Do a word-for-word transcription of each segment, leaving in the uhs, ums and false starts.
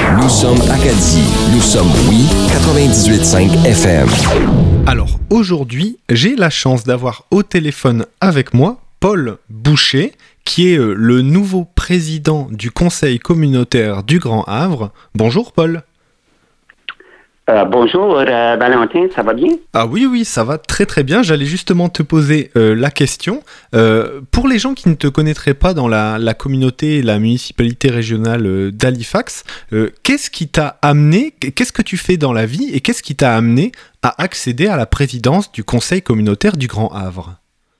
Nous sommes Acadie. Nous sommes Oui quatre-vingt-dix-huit virgule cinq F M. Alors aujourd'hui, j'ai la chance d'avoir au téléphone avec moi Paul Boucher, qui est le nouveau président du Conseil communautaire du Grand Havre. Bonjour Paul. Euh, bonjour euh, Valentin, ça va bien? Ah oui, oui, ça va très très bien. J'allais justement te poser euh, la question. Euh, pour les gens qui ne te connaîtraient pas dans la, la communauté et la municipalité régionale euh, d'Halifax, euh, qu'est-ce qui t'a amené, qu'est-ce que tu fais dans la vie et qu'est-ce qui t'a amené à accéder à la présidence du Conseil communautaire du Grand Havre?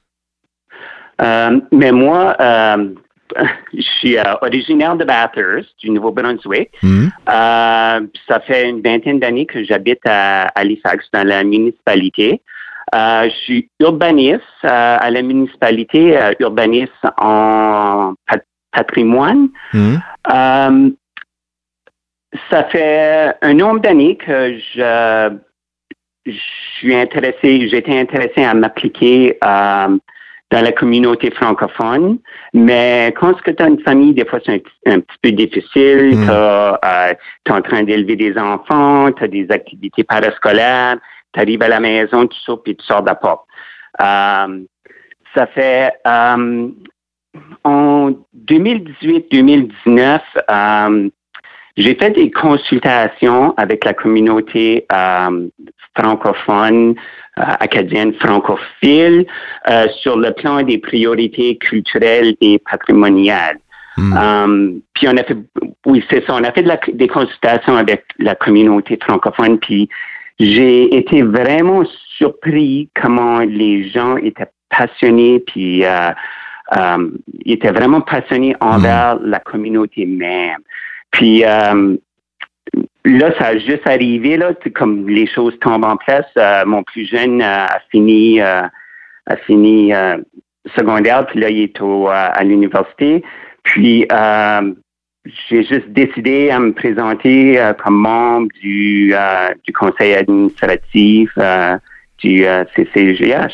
Euh, mais moi, euh, je suis euh, originaire de Bathurst, du Nouveau-Brunswick. Mmh. Euh, ça fait une vingtaine d'années que j'habite à Halifax, dans la municipalité. Euh, je suis urbaniste euh, à la municipalité, euh, urbaniste en pat- patrimoine. Mmh. Euh, ça fait un nombre d'années que je, je suis intéressé, j'étais intéressé à m'appliquer euh, dans la communauté francophone, mais quand tu as une famille, des fois, c'est un, un petit peu difficile. Mm. Tu euh, es en train d'élever des enfants, tu as des activités parascolaires, tu arrives à la maison, tu sors, puis tu sors de la porte. Euh, ça fait... Euh, en deux mille dix-huit deux mille dix-neuf, euh, j'ai fait des consultations avec la communauté euh, francophone, euh, acadienne francophile, euh, sur le plan des priorités culturelles et patrimoniales. Mmh. Um, puis on a fait, oui, c'est ça, on a fait de la, des consultations avec la communauté francophone, puis j'ai été vraiment surpris comment les gens étaient passionnés, puis euh, um, ils étaient vraiment passionnés envers mmh. la communauté même. Puis euh, là, ça a juste arrivé, là, comme les choses tombent en place. Euh, mon plus jeune euh, a fini, euh, a fini euh, secondaire, puis là, il est au, euh, à l'université. Puis euh, j'ai juste décidé à me présenter euh, comme membre du, euh, du conseil administratif euh, du euh, C C G H.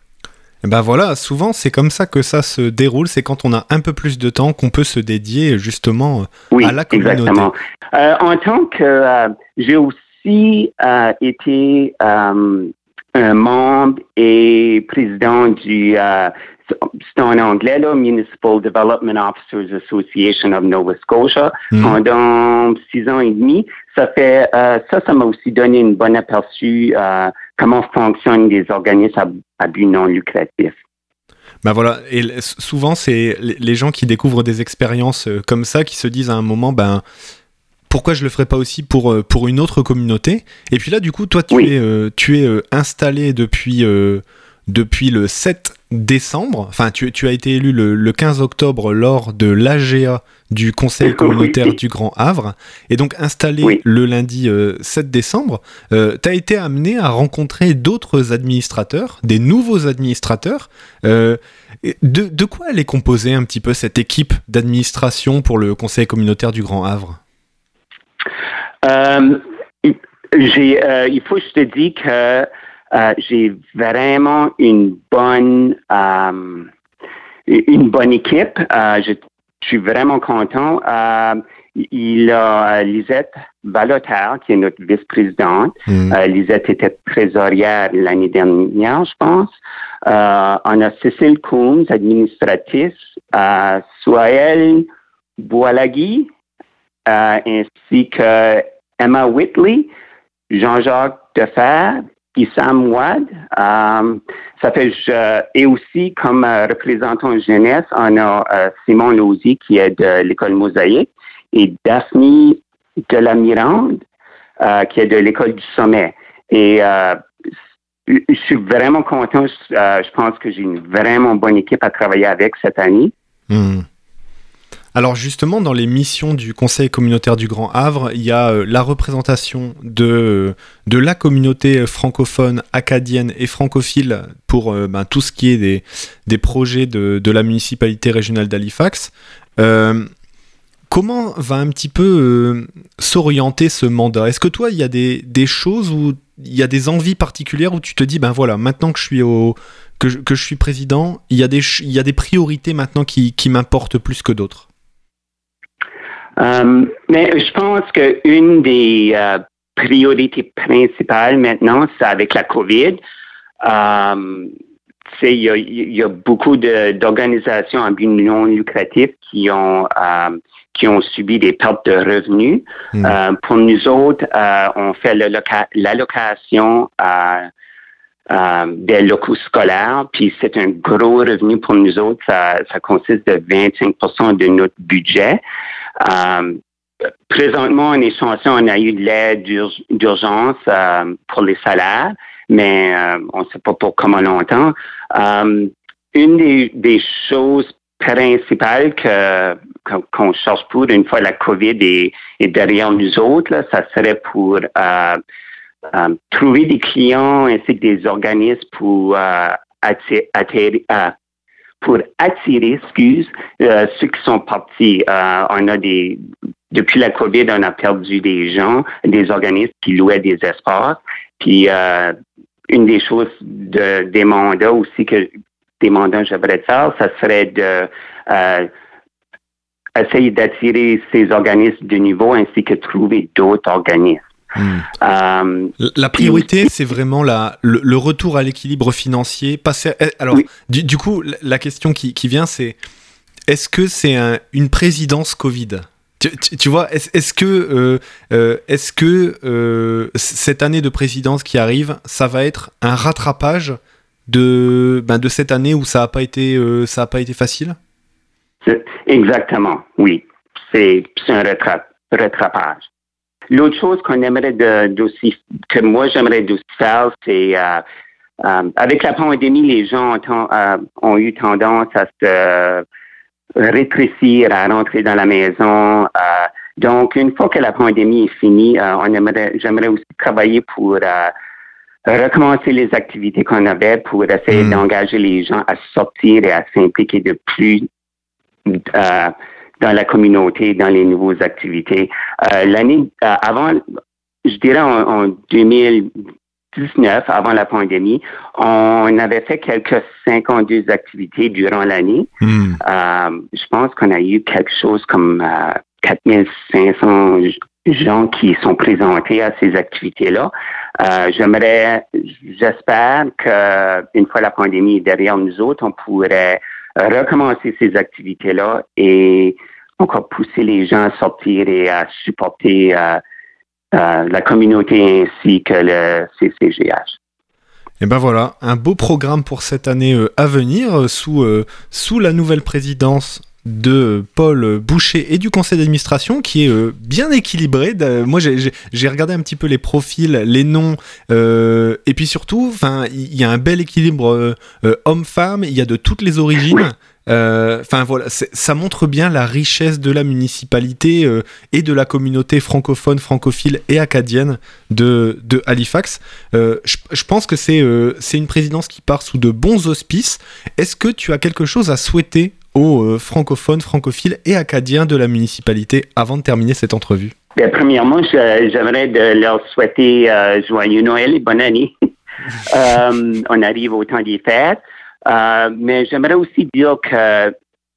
Ben voilà, souvent c'est comme ça que ça se déroule, c'est quand on a un peu plus de temps qu'on peut se dédier justement oui, à la communauté. Exactement. Euh, en tant que euh, j'ai aussi euh, été euh, un membre et président du euh, c'est en anglais là, Municipal Development Officers Association of Nova Scotia mmh. pendant six ans et demi. Ça fait euh, ça, ça m'a aussi donné une bonne aperçu euh, comment fonctionnent les organismes à, à but non lucratif. Ben voilà, et souvent c'est les gens qui découvrent des expériences comme ça qui se disent à un moment, ben pourquoi je le ferais pas aussi pour pour une autre communauté? Et puis là, du coup, toi, tu oui. es euh, tu es euh, installé depuis euh, depuis le sept décembre. Enfin, tu tu as été élu le, le quinze octobre lors de l'A G A du Conseil communautaire oui. du Grand Havre, et donc installé oui. le lundi euh, sept décembre. Euh, tu as été amené à rencontrer d'autres administrateurs, des nouveaux administrateurs. Euh, de de quoi elle est composée un petit peu cette équipe d'administration pour le Conseil communautaire du Grand Havre? Euh, j'ai, euh, il faut que je te dise que euh, j'ai vraiment une bonne, euh, une bonne équipe. Euh, je, je suis vraiment content. Euh, il y a Lisette Balotaire, qui est notre vice-présidente. Mmh. Euh, Lisette était trésorière l'année dernière, je pense. Euh, on a Cécile Combs, administratrice. Euh, Sohael Boualagui. Euh, ainsi que Emma Whitley, Jean-Jacques Defer, Issam Wad. Euh, ça fait je, et aussi comme euh, représentant jeunesse, on a euh, Simon Lauzy qui est de l'école Mosaïque et Daphne Delamirande euh, qui est de l'école du Sommet. Et euh, je suis vraiment content. Euh, je pense que j'ai une vraiment bonne équipe à travailler avec cette année. Mmh. Alors justement, dans les missions du Conseil communautaire du Grand Havre, il y a euh, la représentation de, de la communauté francophone, acadienne et francophile pour euh, ben, tout ce qui est des, des projets de, de la municipalité régionale d'Halifax. Euh, comment va un petit peu euh, s'orienter ce mandat? Est-ce que toi, il y a des, des choses où il y a des envies particulières où tu te dis, ben voilà, maintenant que je suis, au, que je, que je suis président, il y a des, il y a des priorités maintenant qui, qui m'importent plus que d'autres? Um, mais je pense qu'une des euh, priorités principales maintenant, c'est avec la COVID. Um, il y, y a beaucoup de, d'organisations à but non lucratif qui ont euh, qui ont subi des pertes de revenus. Mmh. Euh, pour nous autres, euh, on fait le loca- l'allocation à, à des locaux scolaires, puis c'est un gros revenu pour nous autres. Ça, ça consiste de vingt-cinq pour cent de notre budget. Euh, présentement, en échanson, on a eu de l'aide d'ur- d'urgence euh, pour les salaires, mais euh, on ne sait pas pour comment longtemps. Euh, une des, des choses principales que, qu'on cherche pour, une fois la COVID est, est derrière nous autres, là, ça serait pour euh, euh, trouver des clients ainsi que des organismes pour euh, attirer, attirer, euh, pour attirer, excuse, euh, ceux qui sont partis. Euh, on a des, depuis la COVID, on a perdu des gens, des organismes qui louaient des espaces. Puis euh, une des choses de, des mandats aussi que des mandats j'aimerais faire, ça serait de euh, essayer d'attirer ces organismes de niveau ainsi que trouver d'autres organismes. Mmh. Euh, la priorité, c'est vraiment la, le, le retour à l'équilibre financier. Passer, alors, oui. du, du coup, la question qui, qui vient, c'est est-ce que c'est un, une présidence Covid ? Tu, tu, tu vois, est-ce, est-ce que, euh, euh, est-ce que euh, cette année de présidence qui arrive, ça va être un rattrapage de, ben, de cette année où ça n'a pas été, euh, ça a pas été facile? C'est exactement, oui. C'est, c'est un rattra- rattrapage. L'autre chose qu'on aimerait de, d'aussi, que moi j'aimerais d'aussi faire, c'est euh, euh, avec la pandémie, les gens ont, euh, ont eu tendance à se rétrécir, à rentrer dans la maison. Euh, donc, une fois que la pandémie est finie, euh, on aimerait, j'aimerais aussi travailler pour euh, recommencer les activités qu'on avait pour essayer mmh. d'engager les gens à sortir et à s'impliquer de plus euh, dans la communauté, dans les nouvelles activités. Euh, l'année euh, avant, je dirais en, en deux mille dix-neuf, avant la pandémie, on avait fait quelques cinquante-deux activités durant l'année. Mmh. Euh, je pense qu'on a eu quelque chose comme euh, quatre mille cinq cents gens qui sont présentés à ces activités-là. Euh, j'aimerais, j'espère qu'une fois la pandémie est derrière nous autres, on pourrait recommencer ces activités-là et encore pousser les gens à sortir et à supporter euh, euh, la communauté ainsi que le C C G H. Et ben voilà, un beau programme pour cette année euh, à venir euh, sous, euh, sous la nouvelle présidence de Paul Boucher et du conseil d'administration qui est euh, bien équilibré. Moi j'ai, j'ai, j'ai regardé un petit peu les profils, les noms euh, et puis surtout il y a un bel équilibre euh, euh, homme-femme, il y a de toutes les origines. Enfin euh, voilà, ça montre bien la richesse de la municipalité euh, et de la communauté francophone, francophile et acadienne de, de Halifax. Euh, je, je pense que c'est, euh, c'est une présidence qui part sous de bons auspices. Est-ce que tu as quelque chose à souhaiter aux euh, francophones, francophiles et acadiens de la municipalité avant de terminer cette entrevue? Bien, premièrement, je, j'aimerais de leur souhaiter euh, joyeux Noël et bonne année. euh, on arrive au temps des fêtes. Euh, mais j'aimerais aussi dire que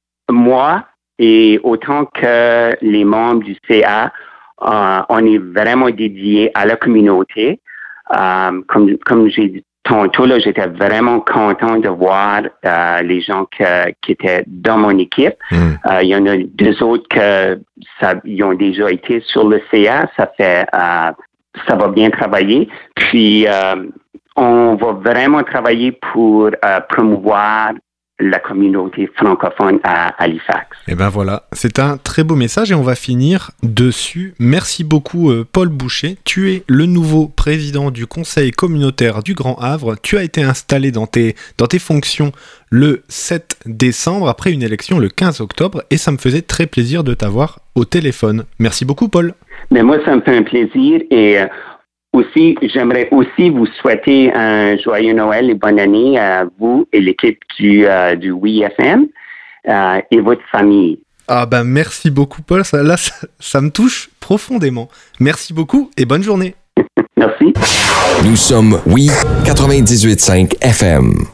moi et autant que les membres du C A, euh, on est vraiment dédiés à la communauté. Euh, comme, comme j'ai dit tantôt, là, j'étais vraiment content de voir euh, les gens que, qui étaient dans mon équipe. Mm. Euh, il y en a deux autres que ça, ils ont déjà été sur le C A. Ça fait, euh, ça va bien travailler. Puis euh, on va vraiment travailler pour euh, promouvoir la communauté francophone à Halifax. Et ben voilà, c'est un très beau message et on va finir dessus. Merci beaucoup euh, Paul Boucher. Tu es le nouveau président du conseil communautaire du Grand Havre. Tu as été installé dans tes, dans tes fonctions le sept décembre après une élection le quinze octobre et ça me faisait très plaisir de t'avoir au téléphone. Merci beaucoup Paul. Mais moi ça me fait un plaisir et euh, aussi, j'aimerais aussi vous souhaiter un joyeux Noël et bonne année à vous et l'équipe du, euh, du W I F M euh, et votre famille. Ah ben merci beaucoup Paul, ça, là ça, ça me touche profondément. Merci beaucoup et bonne journée. Merci. Nous sommes W I quatre-vingt-dix-huit virgule cinq F M.